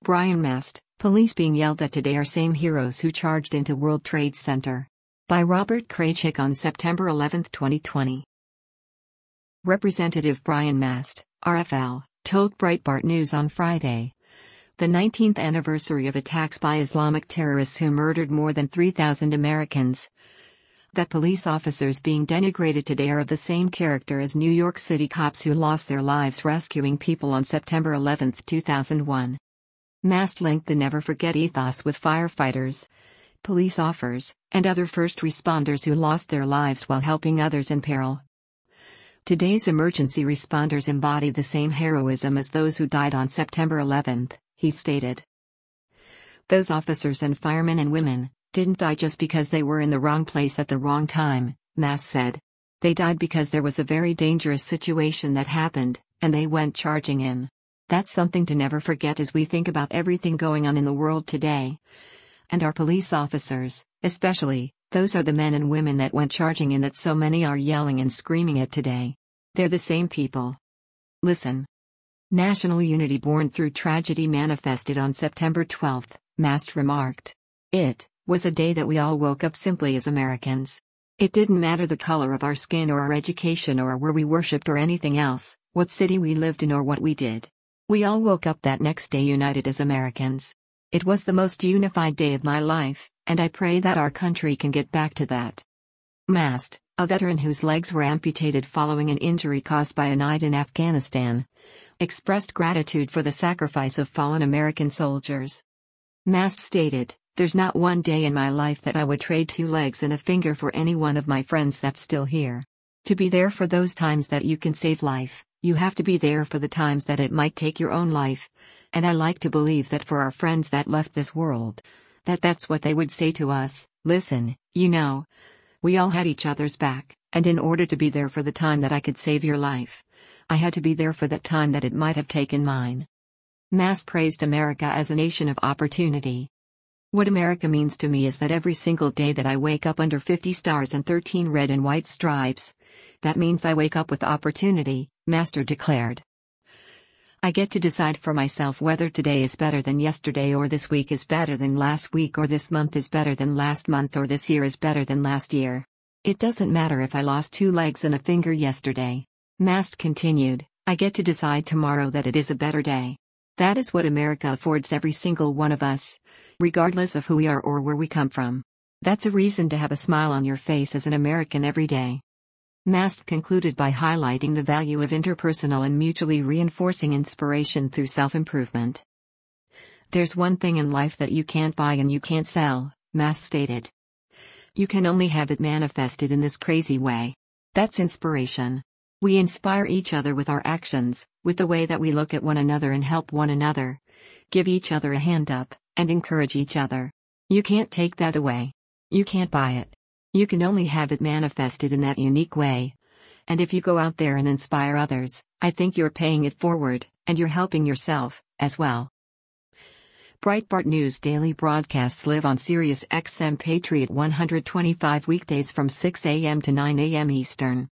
Brian Mast, police being yelled at today are same heroes who charged into World Trade Center. By Robert Kraychik on September 11, 2020. Representative Brian Mast, RFL, told Breitbart News on Friday, the 19th anniversary of attacks by Islamic terrorists who murdered more than 3,000 Americans, that police officers being denigrated today are of the same character as New York City cops who lost their lives rescuing people on September 11, 2001. Mast linked the never forget ethos with firefighters, police officers, and other first responders who lost their lives while helping others in peril. Today's emergency responders embody the same heroism as those who died on September 11, he stated. Those officers and firemen and women didn't die just because they were in the wrong place at the wrong time, Mast said. They died because there was a very dangerous situation that happened, and they went charging in. That's something to never forget as we think about everything going on in the world today. And our police officers, especially, those are the men and women that went charging in that so many are yelling and screaming at today. They're the same people. Listen. National unity born through tragedy manifested on September 12, Mast remarked. It was a day that we all woke up simply as Americans. It didn't matter the color of our skin or our education or where we worshipped or anything else, what city we lived in or what we did. We all woke up that next day united as Americans. It was the most unified day of my life, and I pray that our country can get back to that. Mast, a veteran whose legs were amputated following an injury caused by a night in Afghanistan, expressed gratitude for the sacrifice of fallen American soldiers. Mast stated, "There's not one day in my life that I would trade 2 legs and a finger for any one of my friends that's still here. To be there for those times that you can save life, you have to be there for the times that it might take your own life, and I like to believe that for our friends that left this world, that's what they would say to us, listen, you know, we all had each other's back, and in order to be there for the time that I could save your life, I had to be there for that time that it might have taken mine." Mast praised America as a nation of opportunity. "What America means to me is that every single day that I wake up under 50 stars and 13 red and white stripes, that means I wake up with opportunity," Mast declared. "I get to decide for myself whether today is better than yesterday or this week is better than last week or this month is better than last month or this year is better than last year. It doesn't matter if I lost 2 legs and a finger yesterday," Mast continued, "I get to decide tomorrow that it is a better day. That is what America affords every single one of us, regardless of who we are or where we come from. That's a reason to have a smile on your face as an American every day." Mast concluded by highlighting the value of interpersonal and mutually reinforcing inspiration through self-improvement. "There's one thing in life that you can't buy and you can't sell," Mast stated. "You can only have it manifested in this crazy way. That's inspiration. We inspire each other with our actions, with the way that we look at one another and help one another, give each other a hand up, and encourage each other. You can't take that away. You can't buy it. You can only have it manifested in that unique way. And if you go out there and inspire others, I think you're paying it forward, and you're helping yourself, as well." Breitbart News daily broadcasts live on Sirius XM Patriot 125 weekdays from 6 a.m. to 9 a.m. Eastern.